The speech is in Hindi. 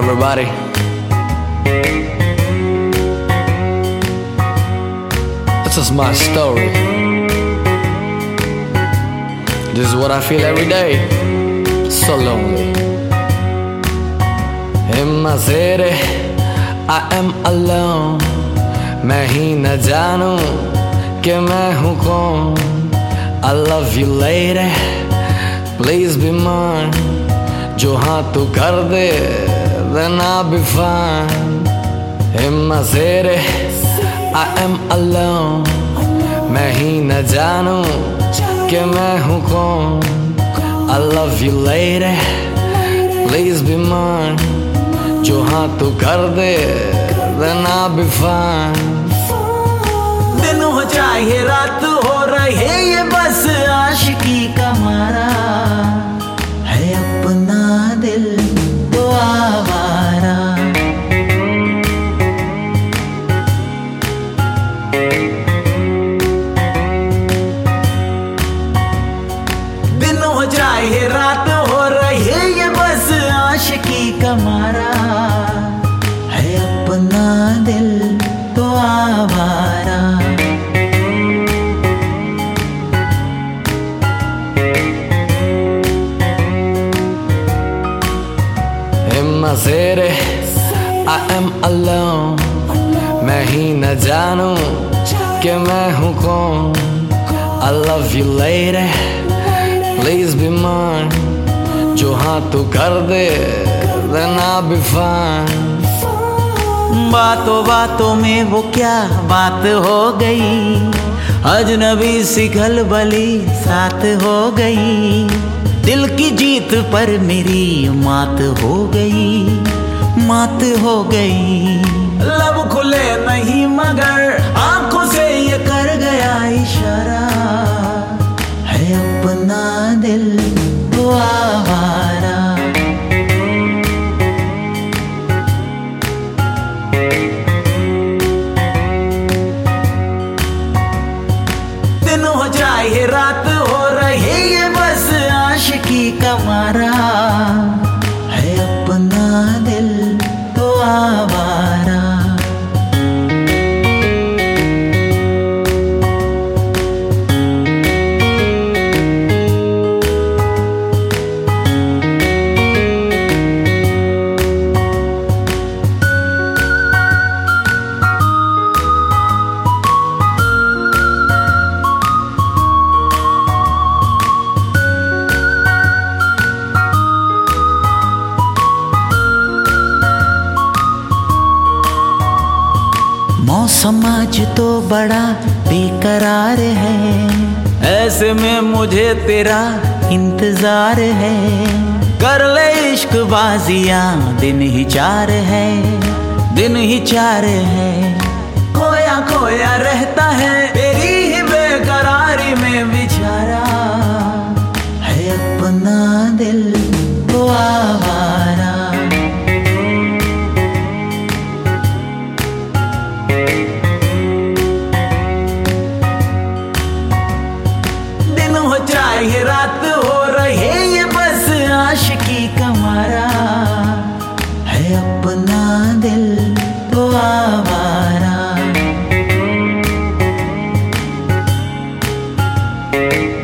everybody. This is my story. This is what I feel every day. So lonely. In my city, I am alone. मैं ही न जानूं कि मैं हूँ कौन. I love you lady, please be mine. जो हाँ तू कर दे, then I'll be fine. In my city, I am alone. मैं ही न जानूं कि मैं हूँ कौन. I love you lady, please be mine. जो हाँ तू कर दे, then I'll be fine. दिन हो चाहे रात हो रहे ये बस आशिकी का मारा है अपना दिल तो आवारा. दिन हो चाहे रात हो रहे ये बस आशिकी का मारा है अपना दिल तो आवारा. In my city, I am alone. मैं ही न जानूं कि मैं हूँ कौन. I love you lady, please be mine. जो हाँ तू कर दे, then I'll be fine. बातों बातों में वो क्या बात हो गई, अजनबी सी खलबली साथ हो गई. दिल की जीत पर मेरी मात हो गई, मात हो गई. लब खुले नहीं मगर आंखों से ये कर गया इशारा है अपना दिल तो आवारा. दिन हो चाहे रात हो रहे ये बस आशिकी का मारा है अपना दिल तो आवारा. मौसम आज तो बड़ा बेकरार है, ऐसे में मुझे तेरा इंतजार है. कर ले इश्क बाजियां दिन ही चार है, दिन ही चार है. खोया खोया रहता है तेरी ही बेकरारी में बेचारा है अपना दिल तो आवारा. दिन हो चाहे रात हो रहे ये बस आशिकी का मारा है अपना दिल तो आवारा.